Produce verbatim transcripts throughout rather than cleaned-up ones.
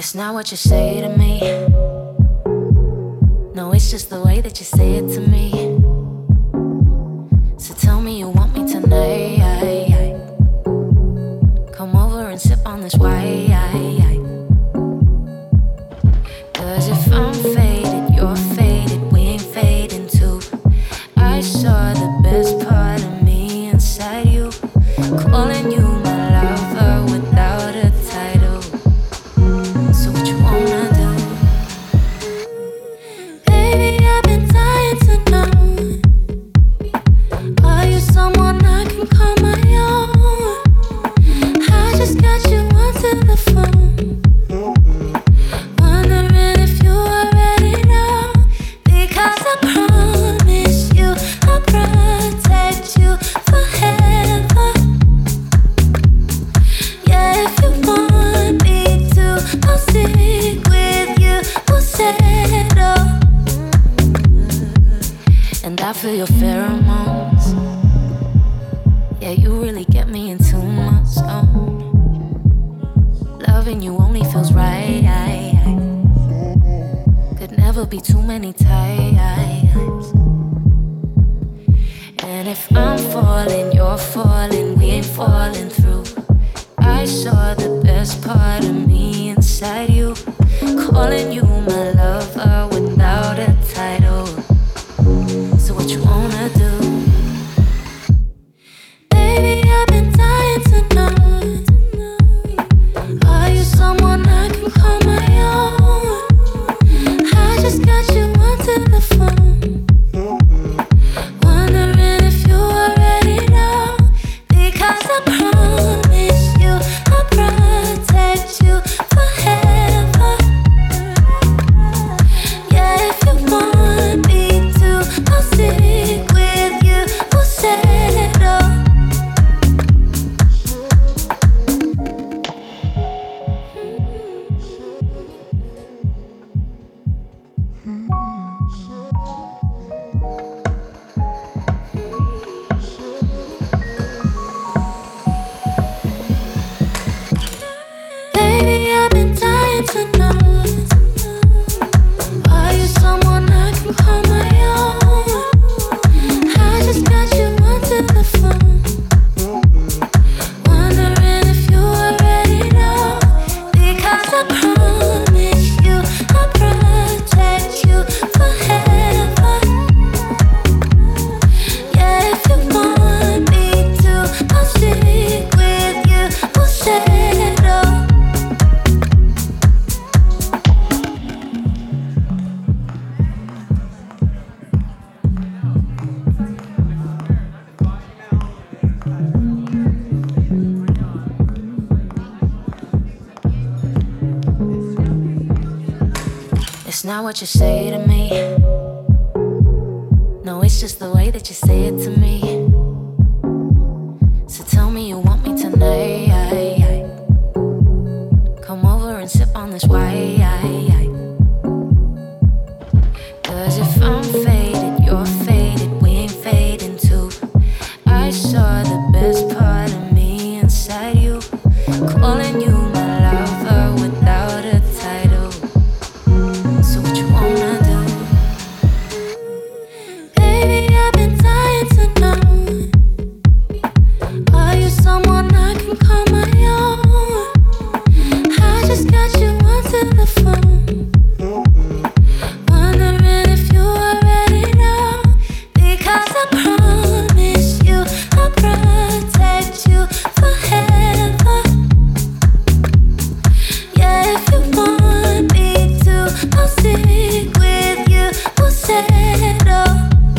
It's not what you say to me. No, it's just the way that you say it to me. So tell me you want me tonight. Come over and sip on this wine. Cause if I'm faded, you're faded, we ain't fading too. I saw the best part of me inside you, calling you my lover without a title. So what you wanna do? Baby, I've been dying to know, are you someone I can call my own? I just got you onto the phone, wondering if you already know. Because I promise you I'll protect you forever. Yeah, if you want me to, I'll stick with you, we'll settle. And I feel your pheromones. Yeah, you really get me in too much zone. Loving you only feels right. Could never be too many times. And if I'm falling, you're falling, we ain't falling through. I saw the best part of me inside you, calling you my lover without a title. So what you wanna do? Baby, I've been dying to know, are you someone I can call my own? I just got you onto the phone, wondering if you already know. Because I promise you I'll protect you forever. Yeah, if you want me to, I'll stick with you, we'll settle. Baby, I've been dying to know, are you someone I can call my own? I just got you onto the phone, wondering if you already know. Because I promise you I'll protect you forever. Yeah, if you want me to, I'll stick with you, we'll settle. It's not what you say to me. No, it's just the way that you say it to me. So tell me you want me tonight. Come over and sip on this wine. Cause if I'm faded, you're faded, we ain't fading too. I saw the best part of me inside you, calling you my lover without a title. So what you wanna do? Baby, I've been dying to know, are you someone I can call my own? I just got you onto the phone, wondering if you already know. Because I promise you I'll protect you forever. Yeah, if you want me to, I'll stick with you, we'll settle.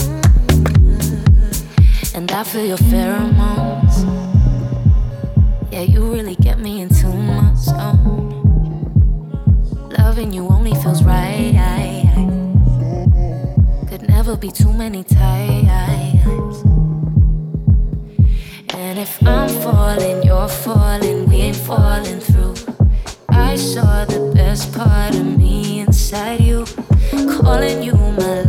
And I feel your pheromones. Yeah, you really get me in too much zone. Loving you only feels right. Could never be too many times. And if I'm falling, you're falling, we ain't falling through. I saw the best part of me inside you, calling you my